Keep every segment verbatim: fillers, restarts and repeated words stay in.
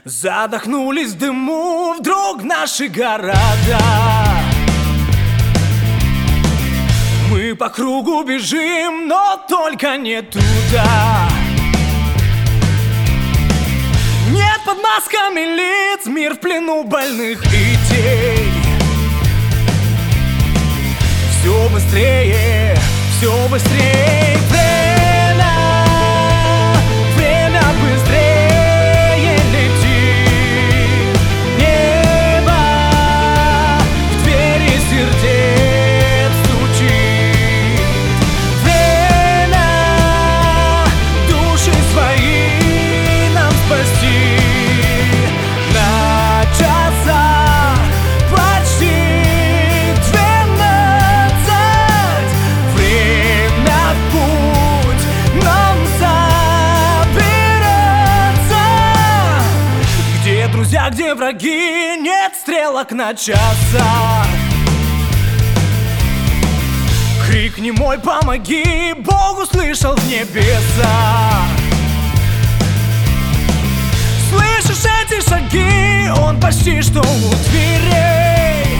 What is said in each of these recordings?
Задохнулись в дыму вдруг наши города. Мы по кругу бежим, но только не туда. Нет под масками лиц, мир в плену больных идей. Все быстрее, все быстрее. Время, время быстрее летит. Небо в двери сердец стучит. Время души свои нам спасти. На часах почти двенадцать. Время в путь нам собираться. Где друзья, где враги, нет стрелок на часах. Крик немой помоги, Бог услышал в небесах. Слышишь эти шаги, он почти что у дверей.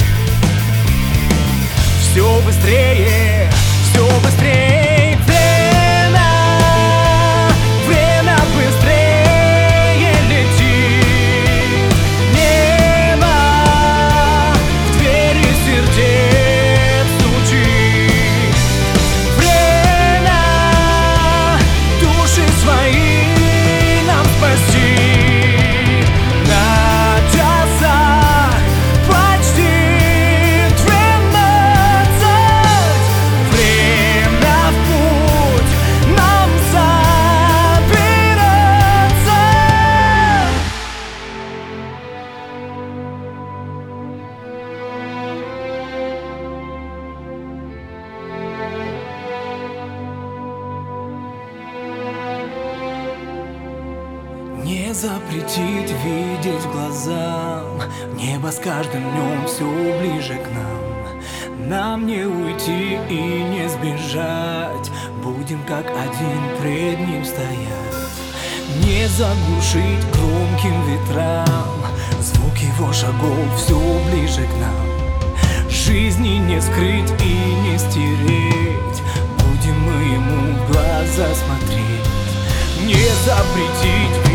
Все быстрее, все быстрее. Время, время быстрее летит. Небо в двери сердец стучит. Время души свои нам спасти. На часах почти двенадцать. Время в путь нам собираться. Не запретить видеть глазам. Небо с каждым днем все ближе к нам. Нам не уйти и не сбежать. Будем как один пред ним стоять. Не заглушить громким ветрам. Звук его шагов все ближе к нам. Жизни не скрыть и не стереть. Будем мы ему в глаза смотреть. Не запретить